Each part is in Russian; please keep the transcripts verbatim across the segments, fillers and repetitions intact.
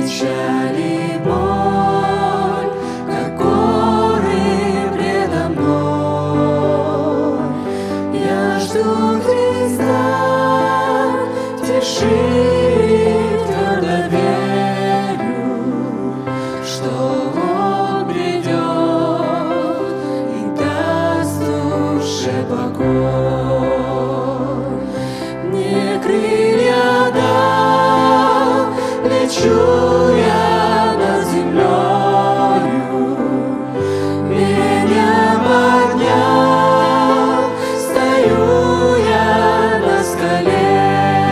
печаль и боль, как горы предо мной. Я жду Христа в тиши, твердо верю, что Он придет и даст душе покой. Мне крылья дал, лечу я над землею, меня поднял, стою я на скале,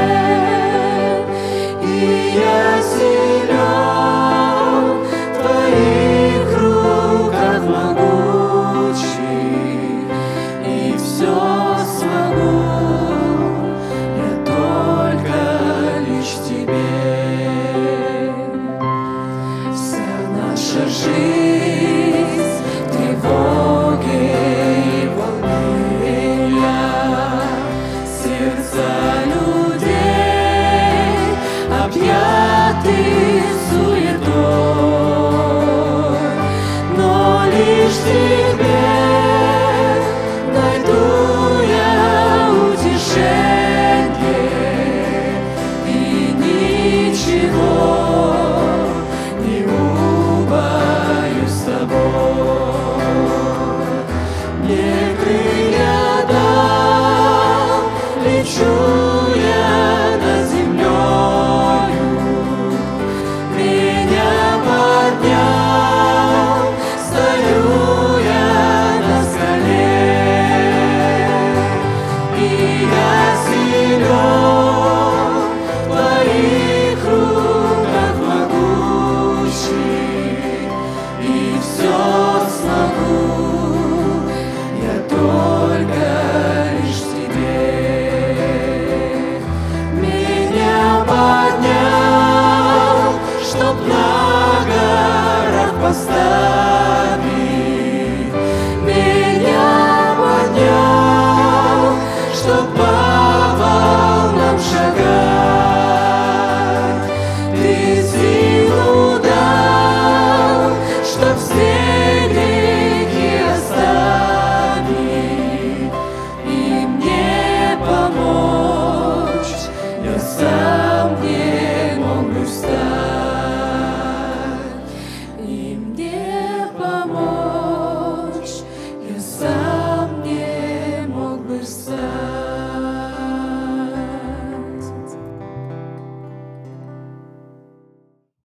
и я силен в Твоих руках могучих, и все смогу я только лишь Тебе. Наша жизнь, тревоги и волнения, сердца людей объяты суетой, но лишь Тебе найду я утешение, и ничего не убоюсь с Тобой. Мне крылья дал, лечу я над землею, меня поднял, стою я на скале, и я силен в Твоих руках могучих, и все смогу я только лишь Тебе. Меня поднял, чтоб на горах поставить